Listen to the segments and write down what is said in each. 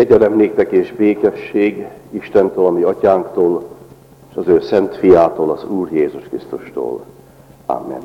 Kegyelem néktek és békesség Istentől, a mi atyánktól, és az ő szent fiától, az Úr Jézus Krisztustól. Amen.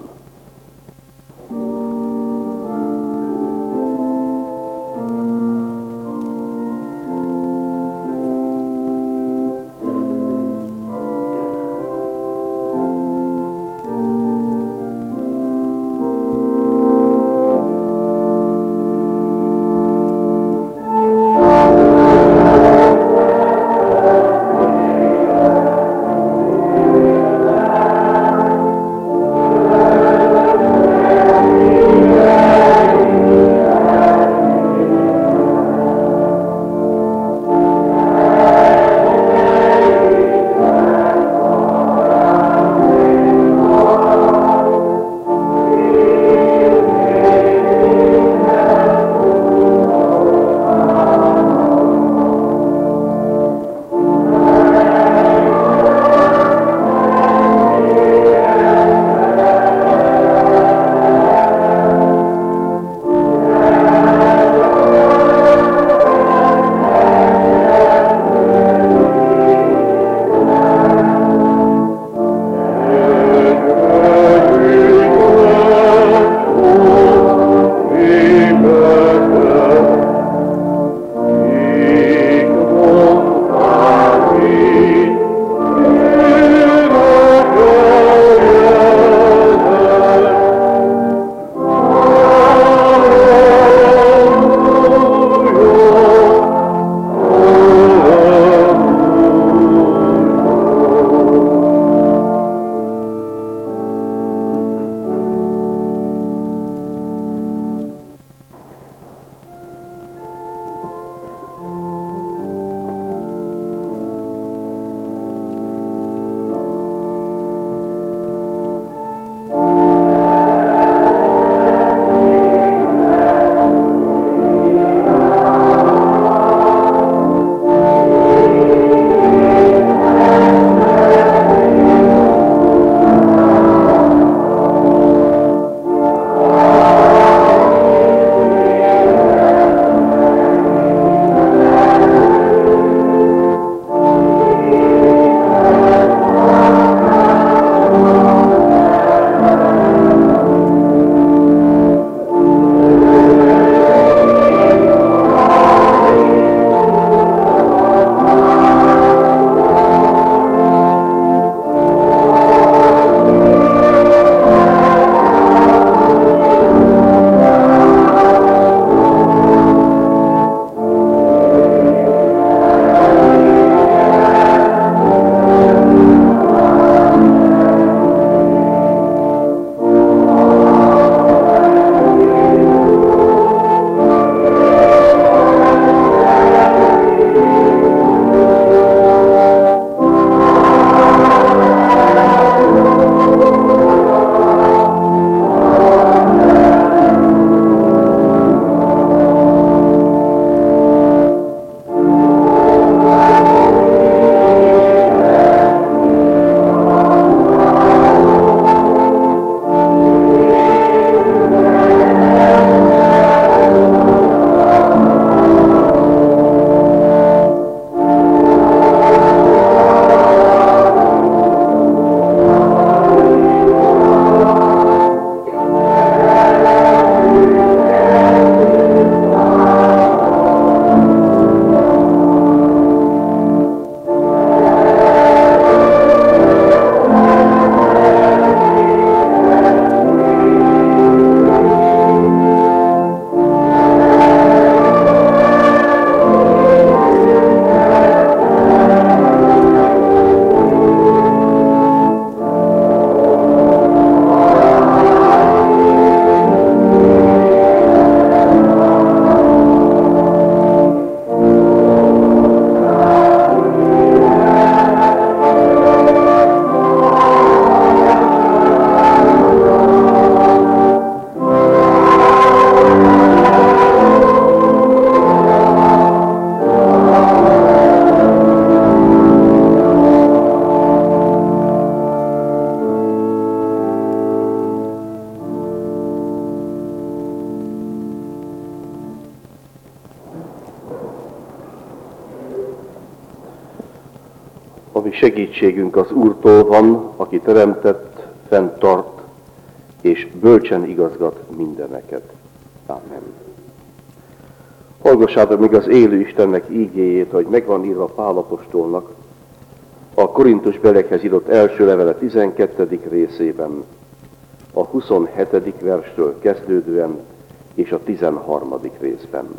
A mi segítségünk az Úrtól van, aki teremtett, fenntart, és bölcsen igazgat mindeneket. Amen. Hallgassátok meg az élő Istennek ígéjét, hogy megvan írva Pál apostolnak a Korintus belekhez írott első levele 12. részében, a 27. verstől kezdődően és a 13. részben.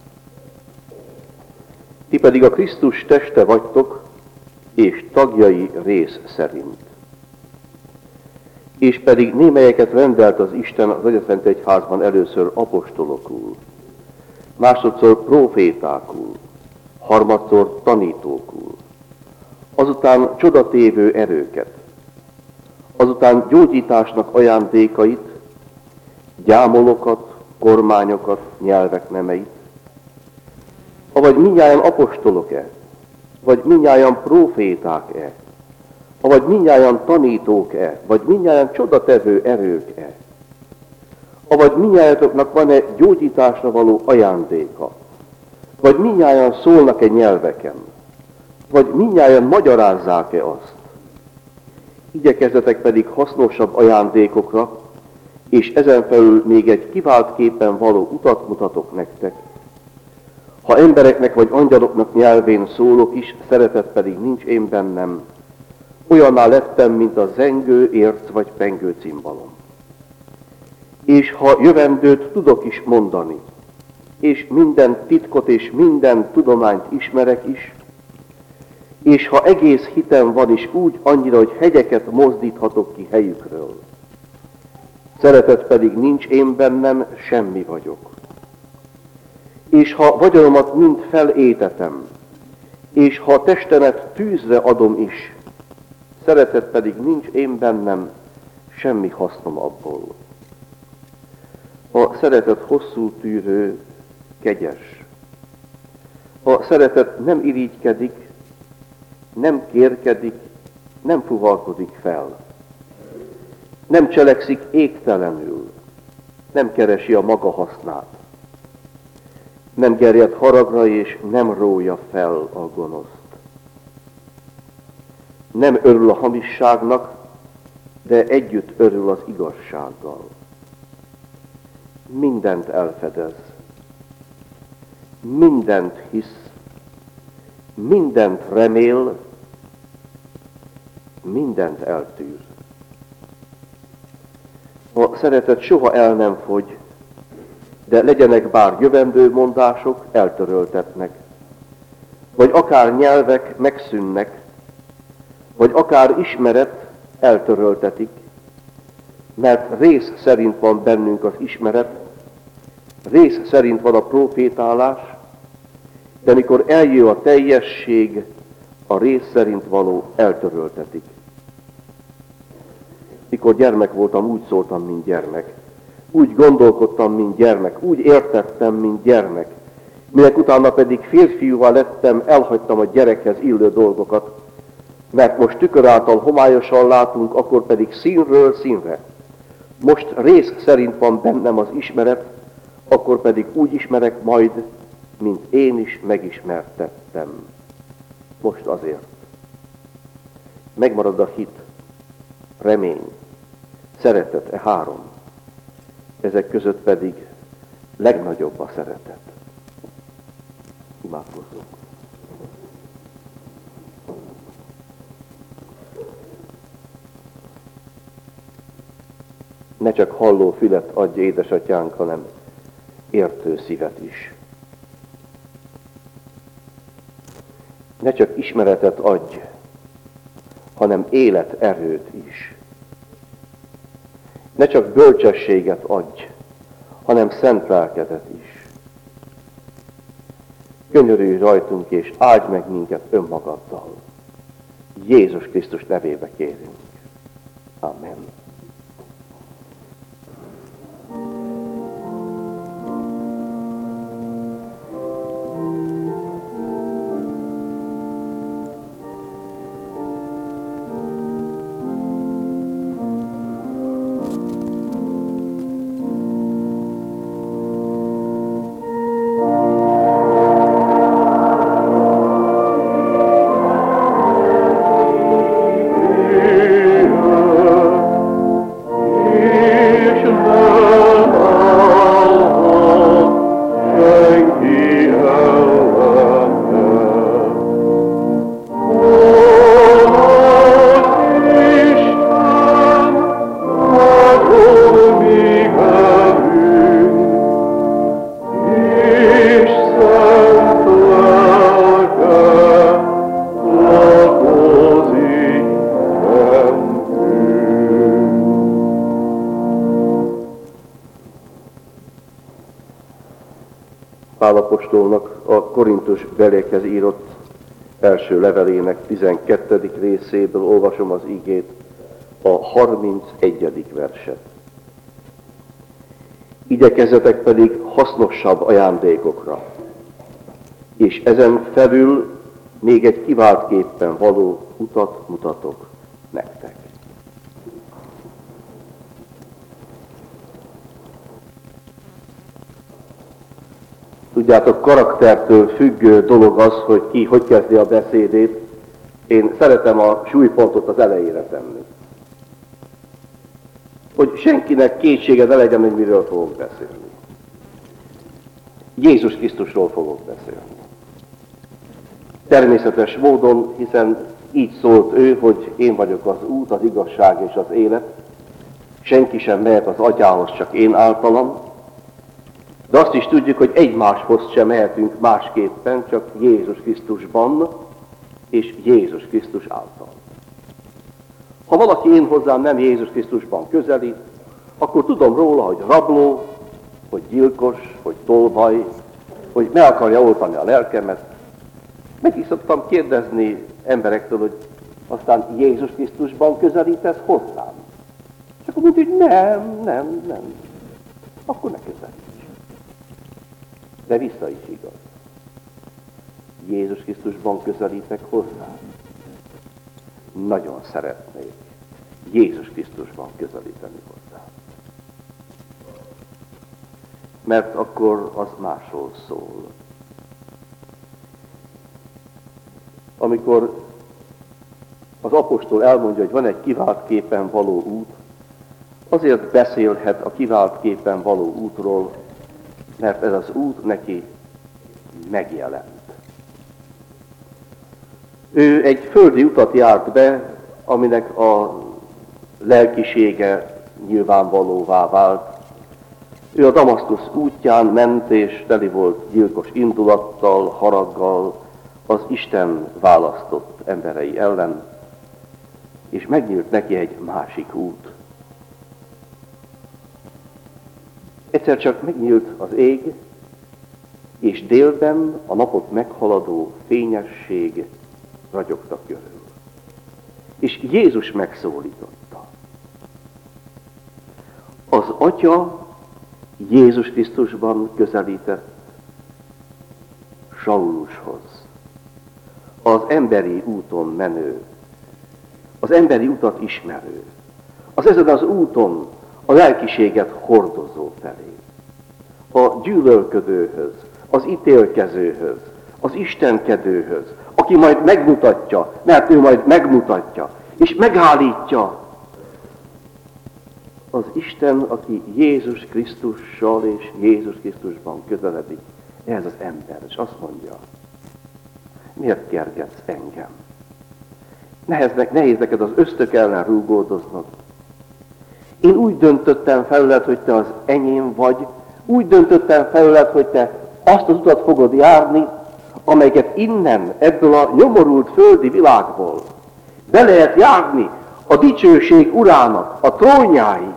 Ti pedig a Krisztus teste vagytok, és tagjai rész szerint. És pedig némelyeket rendelt az Isten az Egyetlen Egyházban először apostolokul, másodszor prófétákul, harmadszor tanítókul, azután csodatévő erőket, azután gyógyításnak ajándékait, gyámolokat, kormányokat, nyelvek nemeit, avagy mindnyájan apostolok-e, vagy mindnyájan próféták-e, avagy mindnyájan tanítók-e, vagy mindnyájan csodatevő erők-e, avagy mindnyájatoknak van-e gyógyításra való ajándéka, vagy mindnyájan szólnak-e nyelveken, vagy mindnyájan magyarázzák-e azt. Igyekezzetek pedig hasznosabb ajándékokra, és ezen felül még egy kiváltképpen való utat mutatok nektek. Ha embereknek vagy angyaloknak nyelvén szólok is, szeretet pedig nincs én bennem, olyanná lettem, mint a zengő, érc vagy pengő cimbalom. És ha jövendőt tudok is mondani, és minden titkot és minden tudományt ismerek is, és ha egész hitem van is úgy annyira, hogy hegyeket mozdíthatok ki helyükről, szeretet pedig nincs én bennem, semmi vagyok. És ha vagyonomat mind felétetem, és ha testemet tűzre adom is, szeretet pedig nincs én bennem, semmi hasznom abból. A szeretet hosszú tűrő, kegyes. A szeretet nem irigykedik, nem kérkedik, nem fuvalkodik fel. Nem cselekszik égtelenül, nem keresi a maga hasznát. Nem gerjed haragra és nem rója fel a gonoszt. Nem örül a hamisságnak, de együtt örül az igazsággal. Mindent elfedez, mindent hisz, mindent remél, mindent eltűr. A szeretet soha el nem fogy, de legyenek bár jövendő mondások, eltöröltetnek, vagy akár nyelvek megszűnnek, vagy akár ismeret eltöröltetik, mert rész szerint van bennünk az ismeret, rész szerint van a prófétálás, de mikor eljön a teljesség, a rész szerint való eltöröltetik. Mikor gyermek voltam, úgy szóltam, mint gyermek. Úgy gondolkodtam, mint gyermek. Úgy értettem, mint gyermek. Minek utána pedig férfiúvá lettem, elhagytam a gyerekhez illő dolgokat. Mert most tükör által homályosan látunk, akkor pedig színről színre. Most rész szerint van bennem az ismeret, akkor pedig úgy ismerek majd, mint én is megismertettem. Most azért. Megmarad a hit, remény, szeretet, e három. Ezek között pedig legnagyobb a szeretet. Imádkozzunk. Ne csak halló fület adj, édesatyánk, hanem értő szívet is. Ne csak ismeretet adj, hanem életerőt is. Ne csak bölcsességet adj, hanem szent lelkedet is. Könyörülj rajtunk, és áldj meg minket önmagaddal. Jézus Krisztus nevébe kérünk. Amen. Pál apostolnak a Korintus beliekhez írott első levelének 12. részéből olvasom az igét, a 31. verset. Igyekezzetek pedig hasznosabb ajándékokra, és ezen felül még egy kiváltképpen való utat mutatok nektek. Tudjátok, karaktertől függő dolog az, hogy ki hogy kezdi a beszédét. Én szeretem a súlypontot az elejére tenni. Hogy senkinek kétsége ne legyen, hogy miről fogok beszélni. Jézus Krisztusról fogok beszélni. Természetes módon, hiszen így szólt ő, hogy én vagyok az út, az igazság és az élet. Senki sem mehet az atyához, csak én általam. De azt is tudjuk, hogy egymáshoz sem mehetünk másképpen, csak Jézus Krisztusban és Jézus Krisztus által. Ha valaki én hozzám nem Jézus Krisztusban közelít, akkor tudom róla, hogy rabló, hogy gyilkos, hogy tolvaj, hogy meg akarja oltani a lelkemet. Meg is szoktam kérdezni emberektől, hogy aztán Jézus Krisztusban közelítesz hozzám. És akkor mondja, hogy nem. Akkor ne közelíts. De vissza is igaz. Jézus Krisztusban közelítek hozzá. Nagyon szeretnék Jézus Krisztusban közelíteni hozzá. Mert akkor az másról szól. Amikor az apostol elmondja, hogy van egy kiváltképpen való út, azért beszélhet a kiváltképpen való útról, mert ez az út neki megjelent. Ő egy földi utat járt be, aminek a lelkisége nyilvánvalóvá vált. Ő a Damaszkusz útján ment, és teli volt gyilkos indulattal, haraggal, az Isten választott emberei ellen, és megnyílt neki egy másik út. Egyszer csak megnyílt az ég, és délben a napot meghaladó fényesség ragyogta körül. És Jézus megszólította. Az Atya Jézus Krisztusban közelített Saulushoz. Az emberi úton menő, az emberi utat ismerő, az ezen az úton a lelkiséget hordozó felé, a gyűlölködőhöz, az ítélkezőhöz, az istenkedőhöz, aki majd megmutatja, mert ő majd megmutatja, és megállítja. Az Isten, aki Jézus Krisztussal és Jézus Krisztusban közeledik, ez az ember, és azt mondja, miért kergetsz engem? Nehéz neked az ösztök ellen rúgódoznod. Én úgy döntöttem felőled, hogy te az enyém vagy, úgy döntöttem felőled, hogy te azt az utat fogod járni, amelyeket innen, ebből a nyomorult földi világból be lehet járni a dicsőség urának, a trónjáig.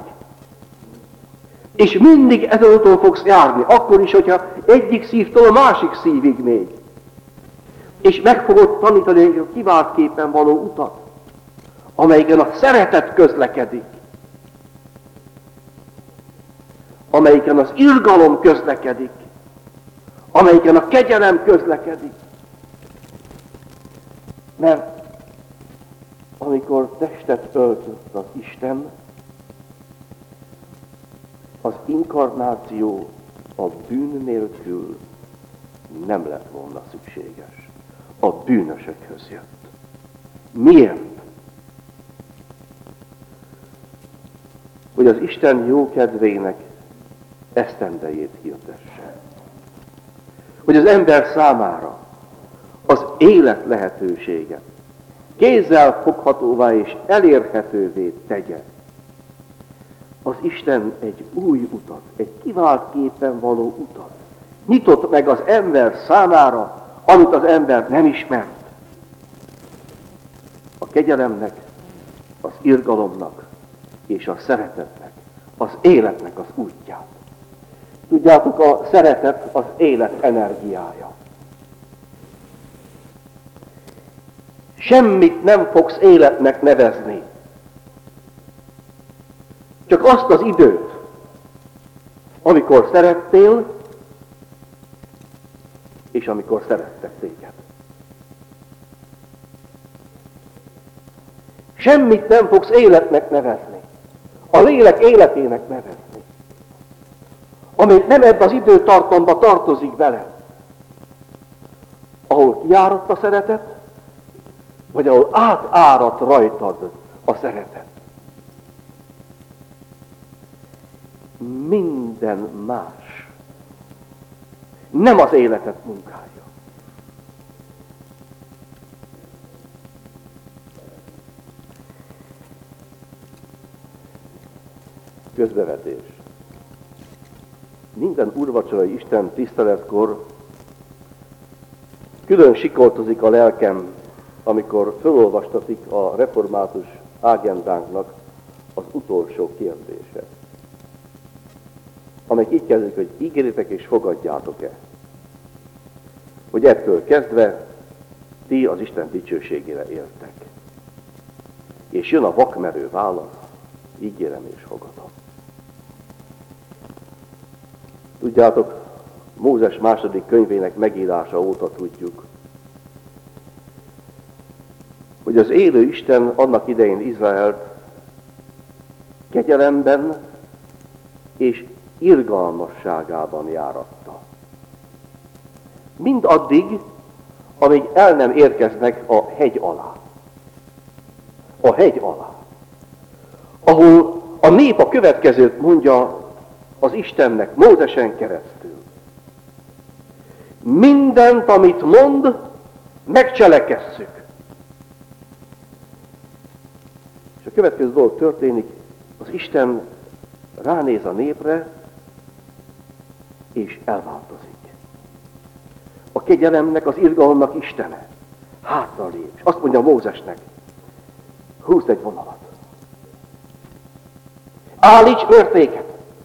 És mindig ezen az úton fogsz járni, akkor is, hogyha egyik szívtől a másik szívig még. És meg fogod tanítani a kiváltképpen való utat, amelyiken a szeretet közlekedik, amelyiken az irgalom közlekedik, amelyiken a kegyelem közlekedik. Mert amikor testet öltött az Isten, az inkarnáció a bűn nélkül nem lett volna szükséges. A bűnösökhöz jött. Miért? Hogy az Isten jókedvének esztendejét hirdesse. Hogy az ember számára az élet lehetőséget kézzel foghatóvá és elérhetővé tegye. Az Isten egy új utat, egy kiváltképpen való utat nyitott meg az ember számára, amit az ember nem ismert. A kegyelemnek, az irgalomnak és a szeretetnek, az életnek az útját. Tudjátok, a szeretet az élet energiája. Semmit nem fogsz életnek nevezni. Csak azt az időt, amikor szerettél, és amikor szerettek téged. Semmit nem fogsz életnek nevezni. A lélek életének nevezni. Ami nem ebben az időtartamban tartozik vele. Ahol kiáradt a szeretet, vagy ahol átáradt rajtad a szeretet. Minden más nem az életet munkája. Közbevetés. Minden úrvacsorai Isten tiszteletkor külön sikoltozik a lelkem, amikor felolvastatik a református ágendánknak az utolsó kérdése. Amelyik így kezdődik, hogy ígéritek és fogadjátok-e, hogy ettől kezdve ti az Isten dicsőségére éltek. És jön a vakmerő válasz, ígérem és fogadom. Tudjátok, Mózes második könyvének megírása óta tudjuk, hogy az élő Isten annak idején Izraelt kegyelemben és irgalmasságában járatta. Mind addig, amíg el nem érkeznek a hegy alá. A hegy alá. Ahol a nép a következőt mondja az Istennek Mózesen keresztül. Mindent, amit mond, megcselekesszük. És a következő dolog történik, az Isten ránéz a népre, és elváltozik. A kegyelemnek, az irgalomnak Istene hátra lép, és azt mondja Mózesnek, húzd egy vonalat. Állíts mértéket.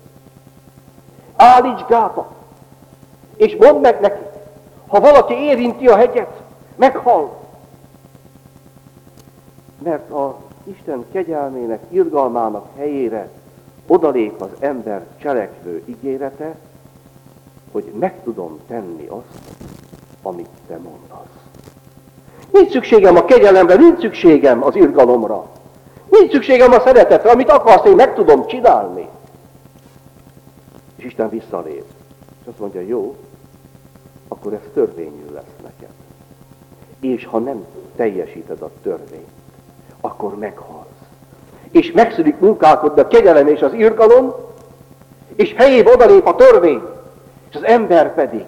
Állíts gátat. És mondd meg neki, ha valaki érinti a hegyet, meghal. Mert az Isten kegyelmének, irgalmának helyére odalép az ember cselekvő ígérete, hogy meg tudom tenni azt, amit te mondasz. Nincs szükségem a kegyelemre, nincs szükségem az irgalomra. Nincs szükségem a szeretetre, amit akarsz, én meg tudom csinálni. És Isten visszalép. És azt mondja, jó, akkor ez törvényű lesz neked. És ha nem teljesíted a törvényt, akkor meghalsz. És megszűnik munkálkodni a kegyelem és az irgalom, és helyébe odalép a törvény, és az ember pedig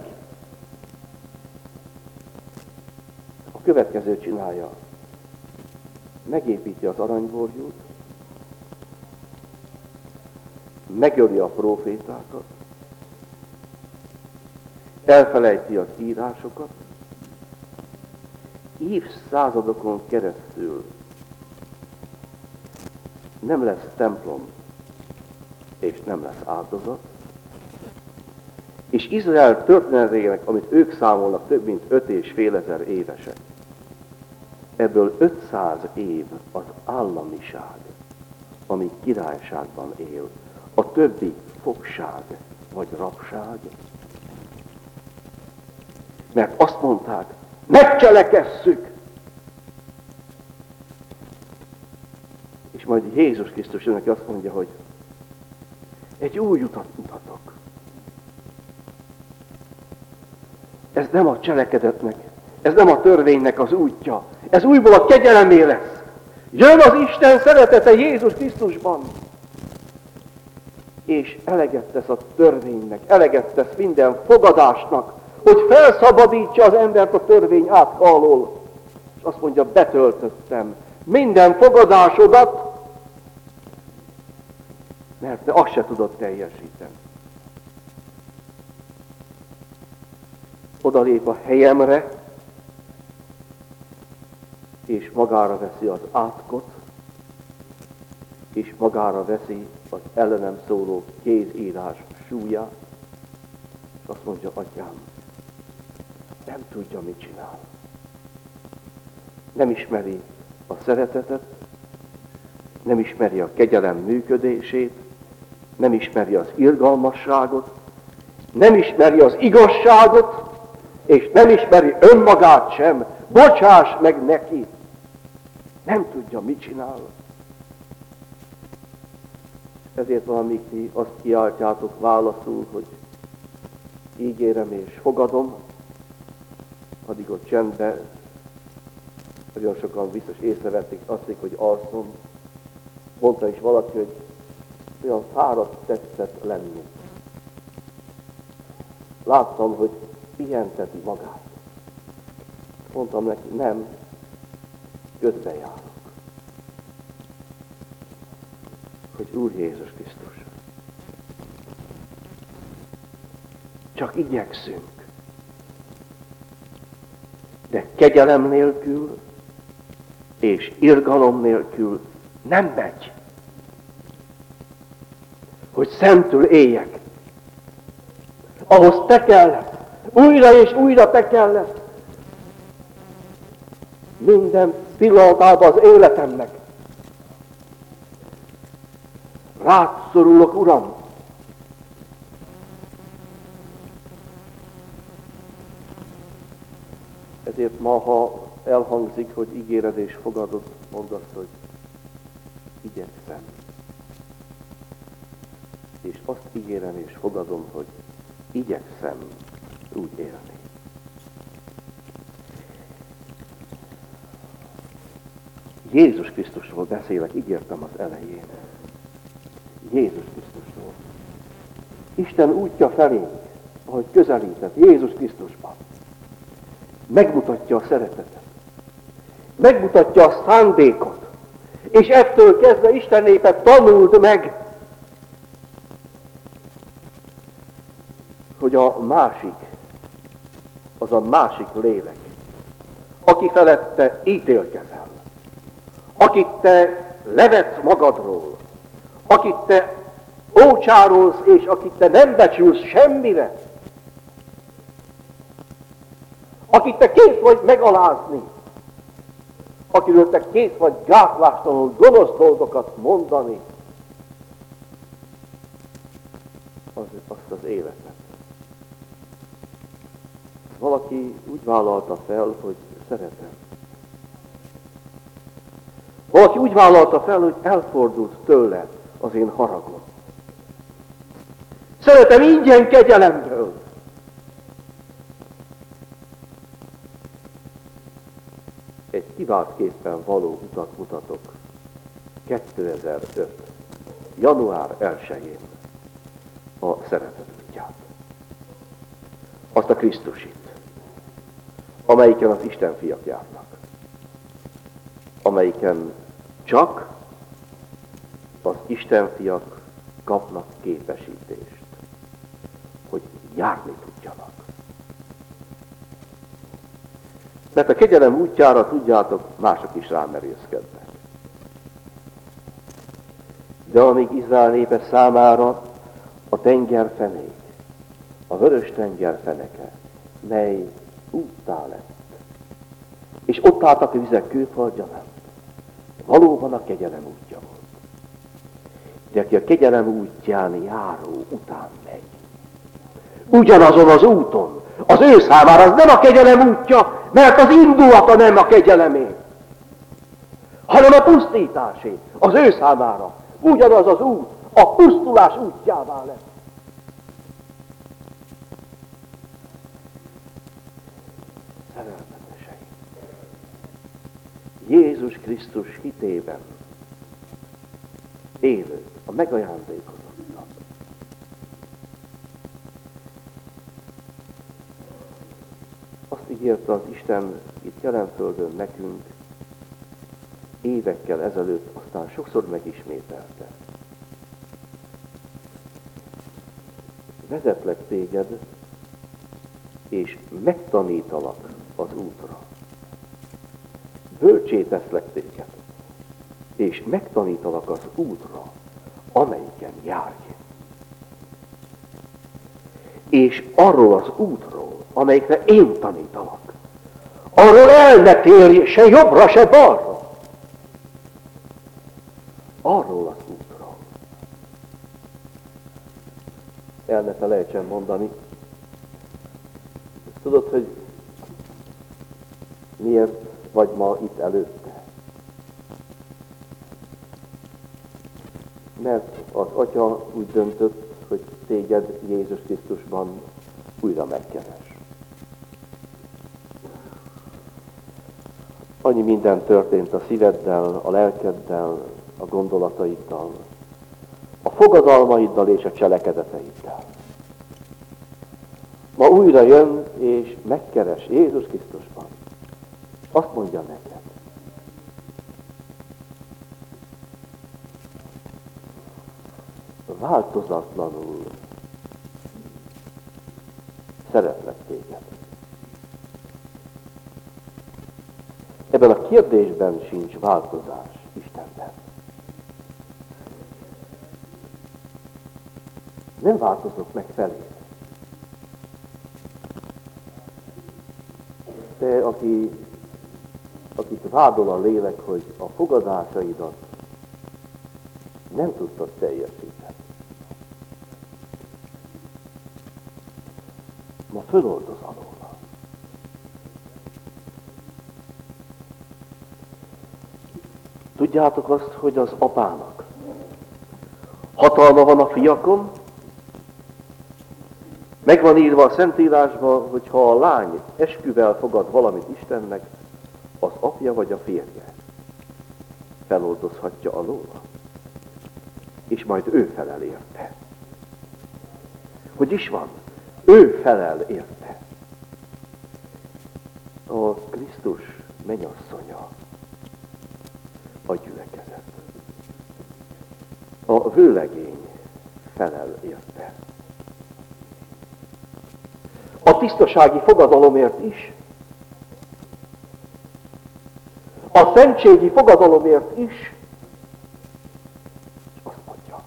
a következőt csinálja. Megépíti az aranyborjút, megöli a prófétákat, elfelejti az írásokat, évszázadokon keresztül nem lesz templom, és nem lesz áldozat, és Izrael történetének, amit ők számolnak, több mint 5500 évesek. Ebből 500 év az államiság, ami királyságban él. A többi fogság vagy rabság. Mert azt mondták, megcselekesszük! És majd Jézus Krisztus neki azt mondja, hogy egy új utat mutatok. Ez nem a cselekedetnek, ez nem a törvénynek az útja. Ez újból a kegyelemé lesz. Jön az Isten szeretete Jézus Krisztusban. És eleget tesz a törvénynek, eleget tesz minden fogadásnak, hogy felszabadítsa az embert a törvény átka alól. És azt mondja, betöltöttem minden fogadásodat, mert te azt se tudod teljesíteni. Odalép a helyemre, és magára veszi az átkot, és magára veszi az ellenem szóló kézírás súlyát, azt mondja, atyám, nem tudja, mit csinál. Nem ismeri a szeretetet, nem ismeri a kegyelem működését, nem ismeri az irgalmasságot, nem ismeri az igazságot, és nem ismeri önmagát sem. Bocsáss meg neki! Nem tudja, mit csinál. Ezért van, amíg ti azt kiáltjátok válaszul, hogy ígérem és fogadom, addig ott csendben nagyon sokan biztos észrevették azt, hogy alszom. Mondta is valaki, hogy olyan fáradt tetszett lenni. Láttam, hogy pihenteti magát. Mondtam neki, nem, közbejárok. Hogy Úr Jézus Krisztus, csak igyekszünk, de kegyelem nélkül és irgalom nélkül nem megy. Hogy szentül éljek. Ahhoz te kellett. Újra és újra te kellett. Minden pillanatában az életemnek. Rád szorulok, Uram. Ezért ma, ha elhangzik, hogy ígéred és fogadod, mondd azt, hogy igyekszem. És azt ígérem és fogadom, hogy igyekszem úgy élni. Jézus Krisztusról beszélek, ígértem az elején. Jézus Krisztusról. Isten útja felé, ahogy közelített Jézus Krisztusban, megmutatja a szeretetet. Megmutatja a szándékot. És ettől kezdve Isten népet tanuld meg, hogy a másik, az a másik lélek, aki felette ítélkezel, akit te levetsz magadról, akit te ócsárolsz, és akit te nem becsülsz semmire, akit te kész vagy megalázni, akiről te kész vagy gátlástalanul gonosz dolgokat mondani, azt az életet. Valaki úgy vállalta fel, hogy szeretem. Valaki úgy vállalta fel, hogy elfordult tőle az én haragom. Szeretem ingyen kegyelemből. Egy kiváltképpen való utat mutatok 2005. január 1-én a szeretet útját. Azt a Krisztusit, amelyiken az Isten fiak járnak. Amelyiken csak az Isten fiak kapnak képesítést, hogy járni tudjanak. Mert a kegyelem útjára, tudjátok, mások is rámerészkednek. De amíg Izrael népe számára a tengerfenék, a vörös tenger feneke, mely úttá lett, és ott álltak a vizek kőfaldjanán, valóban a kegyelem útja volt. De aki a kegyelem útján járó után megy, ugyanazon az úton, az ő számára az nem a kegyelem útja, mert az indulata nem a kegyelemé, hanem a pusztításé, az ő számára. Ugyanaz az út, a pusztulás útjává lett. Szerelmeteseim, Jézus Krisztus hitében élők, a megajándékozottak. Azt ígérte az Isten itt jelen földön nekünk évekkel ezelőtt, aztán sokszor megismételte. Vezetlek téged, és megtanítalak az útra. Bölcsé teszlek téged, és megtanítalak az útra, amelyiken járj. és arról az útról, amelyikre én tanítalak. Arról el ne térj se jobbra, se balra. Arról az útról. El ne felejtsen mondani. Tudod, hogy miért vagy ma itt előtte? Mert az Atya úgy döntött, hogy téged Jézus Krisztusban újra megkeres. Annyi minden történt a szíveddel, a lelkeddel, a gondolataiddal, a fogadalmaiddal és a cselekedeteiddel. Ma újra jön és megkeres Jézus Krisztusban. Azt mondja neked. Változatlanul szeretlek téged. Ebben a kérdésben sincs változás Istenben. Nem változok meg felé. Te, akit vádol a lélek, hogy a fogadásaidat nem tudtad teljesíteni. Ma föloldoz alóla. Tudjátok azt, hogy az apának hatalma van a fiakon? Meg van írva a Szentírásban, hogy ha a lány esküvel fogad valamit Istennek, az apja vagy a férje feloldozhatja alóla, és majd ő felel érte. Hogy is van? Ő felel érte. A Krisztus mennyasszonya, a gyülekezet. A vőlegény felel érte. A tisztasági fogadalomért is, a szentségi fogadalomért is, és azt mondja.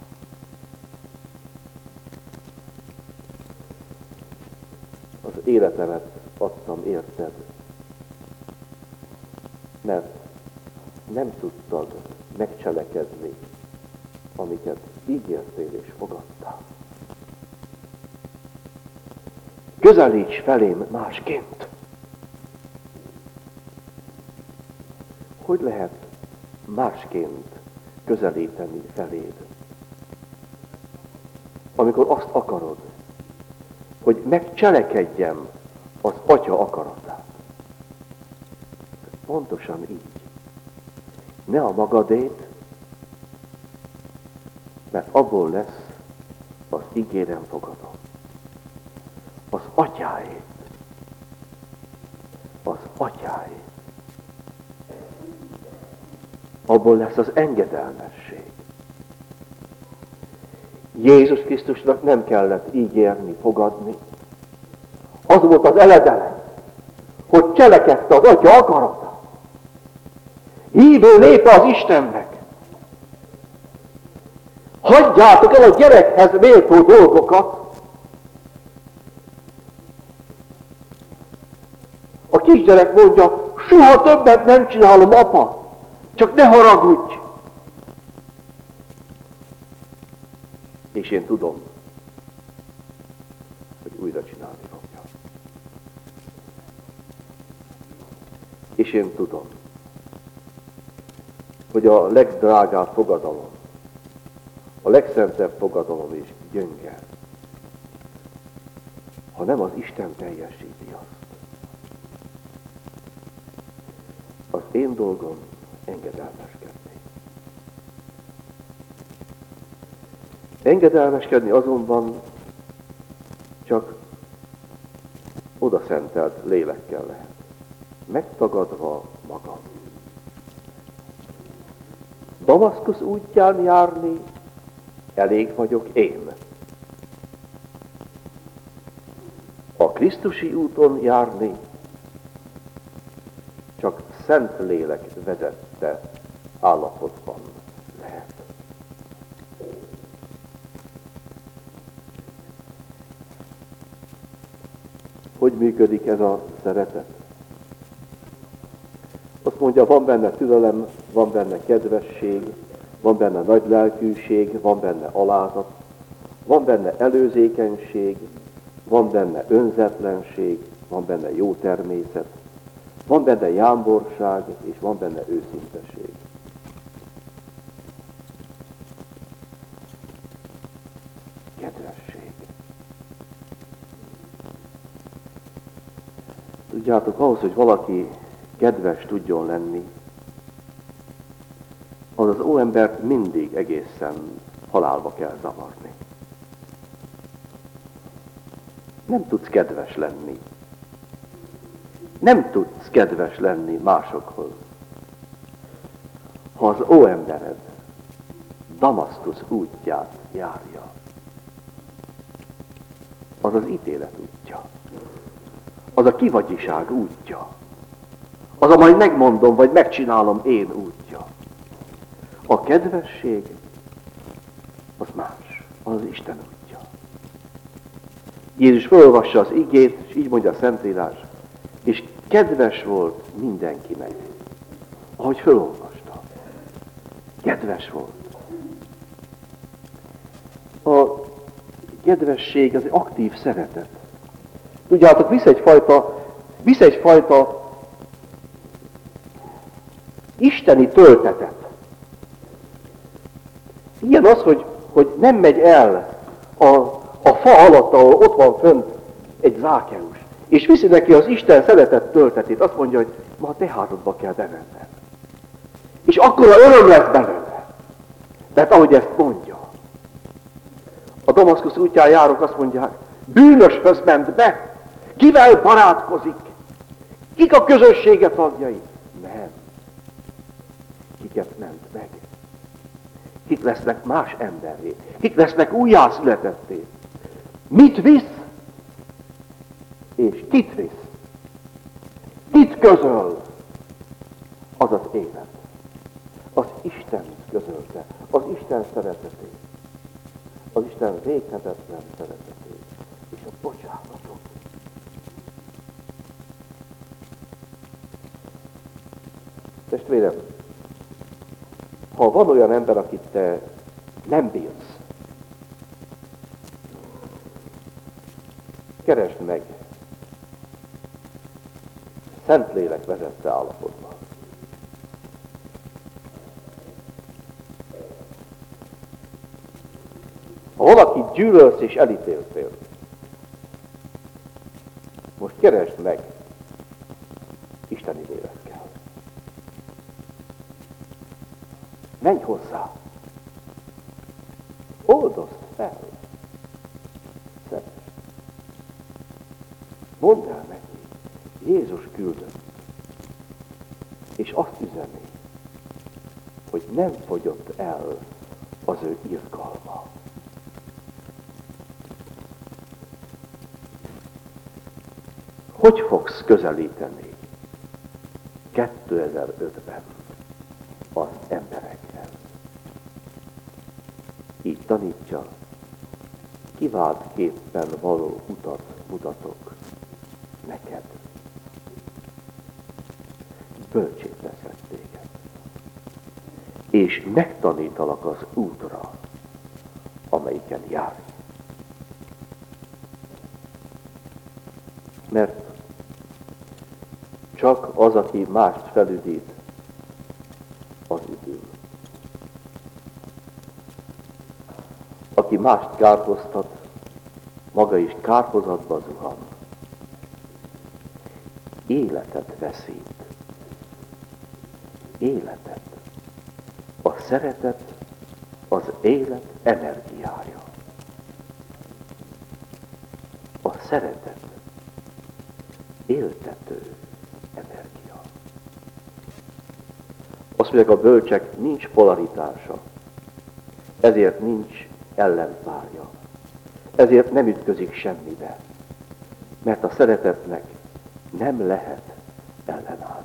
Az életemet adtam érted, mert nem tudtad megcselekedni, amiket ígértél és fogadtál. Közelíts felém másként. Hogy lehet másként közelíteni feléd? Amikor azt akarod, hogy megcselekedjem az Atya akaratát. Pontosan így. Ne a magadét, mert abból lesz az ígérem fogadom. Az Atyáét. Az Atyáét. Abból lesz az engedelmesség. Jézus Krisztusnak nem kellett ígérni, fogadni. Az volt az eledelem, hogy cselekedte az Atya akaratát. Hívő népe az Istennek. Hagyjátok el a gyerekhez méltó dolgokat. A kisgyerek mondja, soha többet nem csinálom, apa, csak ne haragudj. És én tudom, hogy újra csinálni fogja. És én tudom, hogy a legdrágább fogadalom, a legszentebb fogadalom is gyönge, ha nem az Isten teljesíti azt. Az én dolgom engedelmeskedni. Engedelmeskedni azonban csak oda szentelt lélekkel lehet. Megtagadva magam. Damaszkusz útján járni elég vagyok én. A Krisztusi úton járni csak Szent Lélek vezette állapotban lehet. működik ez a szeretet? Azt mondja, van benne türelem, van benne kedvesség, van benne nagy lelkűség, van benne alázat, van benne előzékenység, van benne önzetlenség, van benne jó természet, van benne jámborság, és van benne őszinteség. Kedvesség. Tudjátok, ahhoz, hogy valaki kedves tudjon lenni, az óembert mindig egészen halálba kell zavarni. Nem tudsz kedves lenni. Nem tudsz kedves lenni másokhoz, ha az óembered Damaszkusz útját járja. Az az ítélet útja. Az a kivagyiság útja. Az a majd megmondom, vagy megcsinálom én útja. A kedvesség az más, az az Isten útja. Jézus felolvassa az igét, és így mondja a Szentírás, és kedves volt mindenkinek, ahogy felolvasta. Kedves volt. A kedvesség az egy aktív szeretet. Tudjátok, visz egyfajta isteni töltetet. Ilyen az, hogy nem megy el a fa alatt, ahol ott van fönt egy Zákeus, és viszi neki az Isten szeretet töltetét. Azt mondja, hogy ma a te házadba kell bemenned. És akkora öröm lesz belőle. Tehát ahogy ezt mondja. A Damaszkusz útján járok, azt mondják, bűnöshöz ment be. Kivel barátkozik? Kik a közössége tagjai? Nem. Kiket ment meg? Kik lesznek más emberré? Kik lesznek újjászületetté? Mit visz? És kit visz? Kit közöl? Az az élet. Az Isten közölte. Az Isten szeretetét. Az Isten véghetetlen szeretetét. És a bocsánatot. Testvérem, ha van olyan ember, akit te nem bírsz, keresd meg Szentlélek vezette állapotban. Ha valakit gyűlölsz és elítéltél, most keresd meg isteni lélekkel. Menj hozzá! Oldozd fel! Szeress! Mondd el neki, Jézus küldött, és azt üzeni, hogy nem fogyott el az ő irgalma. Hogy fogsz közelíteni 2005-ben az emberekhez? Így tanítja, kiváltképpen való utat mutatok neked. Bölcsét teszek téged. És megtanítalak az útra, amelyiken járj. Mert csak az, aki mást felüdít, az üdül. Aki mást kárhoztat, maga is kárhozatba zuhan. Életet veszít. Életet. A szeretet az élet energiája. A szeretet éltető energia. Azt mondják, a bölcsek nincs polaritása, ezért nincs ellenpárja, ezért nem ütközik semmibe, mert a szeretetnek nem lehet ellenállni.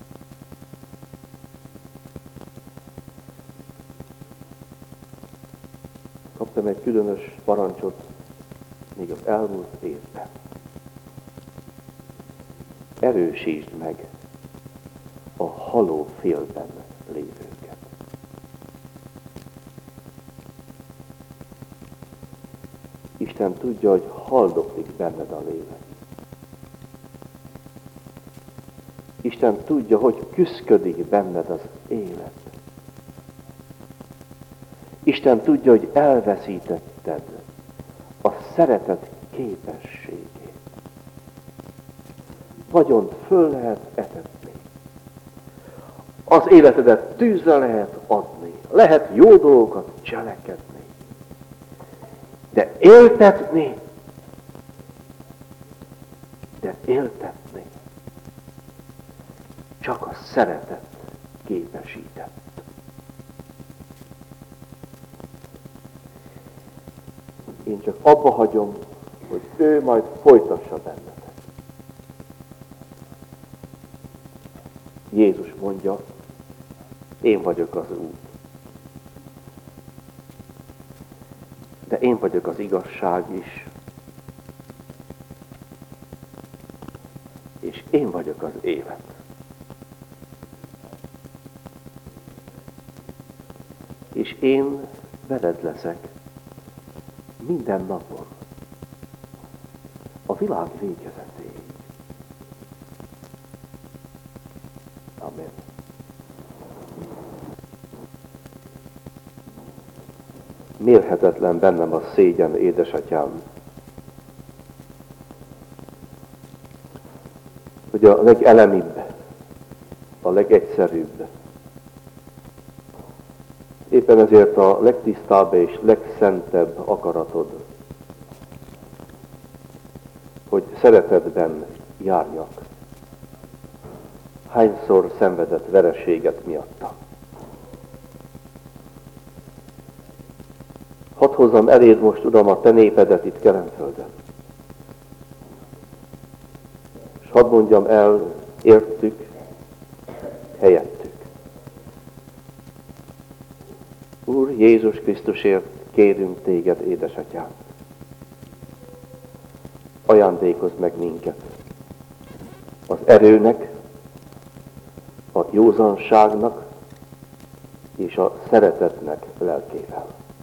Kaptam egy különös parancsot még az elmúlt évben. erősítsd meg a haló félben lévőket. Isten tudja, hogy haldoklik benned a lélek. Isten tudja, hogy küszködik benned az élet. Isten tudja, hogy elveszítetted a szeretet képességét. Vagyont föl lehet etetni. Az életedet tűzre lehet adni. Lehet jó dolgokat cselekedni. De éltetni, csak a szeretet képesített. Én csak abba hagyom, hogy ő majd folytassa bennetek. Jézus mondja, én vagyok az út. De én vagyok az igazság is. És én vagyok az élet. És én veled leszek minden napon, a világ végezetéig. Amen. Mérhetetlen bennem a szégyen, édesatyám, hogy a legelemibb, a legegyszerűbb, éppen ezért a legtisztább és legszentebb akaratod, hogy szeretetben járjak. Hányszor szenvedett vereséget miatta. Hadd hozzam eléd most, Uram, a te népedet itt Kelenföldön. És hadd mondjam el értük, helyettük. Úr Jézus Krisztusért kérünk téged, édesatyám. Ajándékozd meg minket az erőnek, a józanságnak és a szeretetnek lelkével.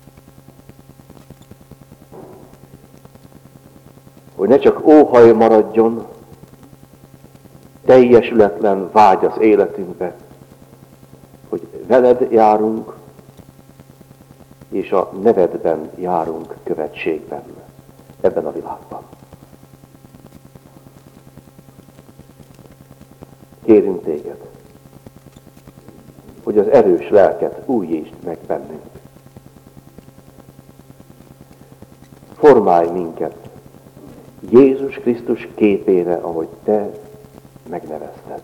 Hogy ne csak óhaj maradjon, teljesületlen vágy az életünkbe, hogy veled járunk, és a nevedben járunk követségben ebben a világban. Kérünk téged, hogy az erős lelket újítsd meg bennünk. Formálj minket Jézus Krisztus képére, ahogy te megnevezted.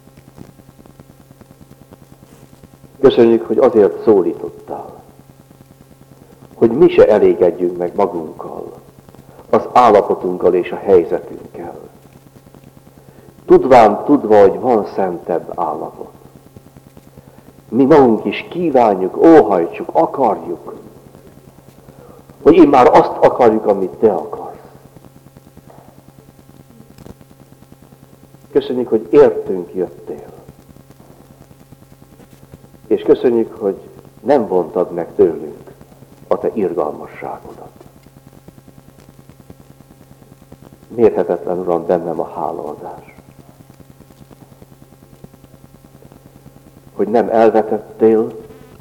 Köszönjük, hogy azért szólítottál, hogy mi se elégedjünk meg magunkkal, az állapotunkkal és a helyzetünkkel. Tudva, hogy van szentebb állapot. Mi magunk is kívánjuk, óhajtsuk, akarjuk, hogy immár azt akarjuk, amit te akarsz. Köszönjük, hogy értünk jöttél. És köszönjük, hogy nem vontad meg tőlünk a te irgalmasságodat. Mérhetetlen, Uram, bennem a hálaadás. Hogy nem elvetettél,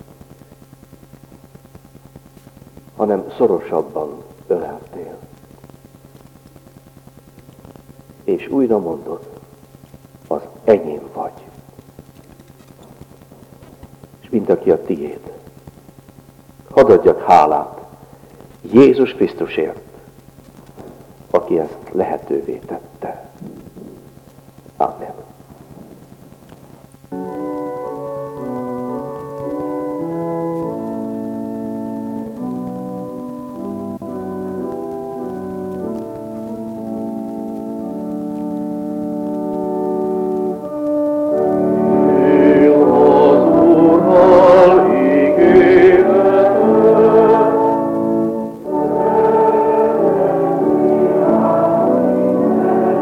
hanem szorosabban öleltél. És újra mondod, az enyém vagy. És mint aki a tiéd. Hadd adjak hálát Jézus Krisztusért, aki ezt lehetővé tette. Amen. Amen.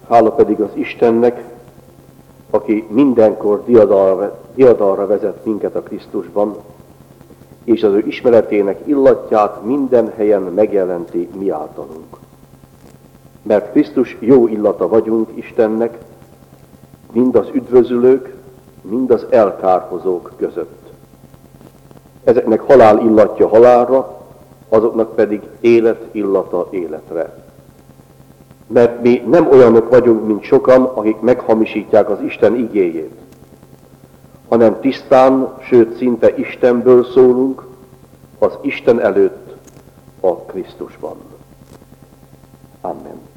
Hála pedig az Istennek, aki mindenkor diadalra vezet minket a Krisztusban, és az ő ismeretének illatját minden helyen megjelenti mi általunk. Mert Krisztus jó illata vagyunk Istennek, mind az üdvözülők, mind az elkárhozók között. Ezeknek halál illatja halálra, azoknak pedig élet illata életre. Mert mi nem olyanok vagyunk, mint sokan, akik meghamisítják az Isten igéjét, hanem tisztán, sőt szinte Istenből szólunk, az Isten előtt a Krisztusban. Amen.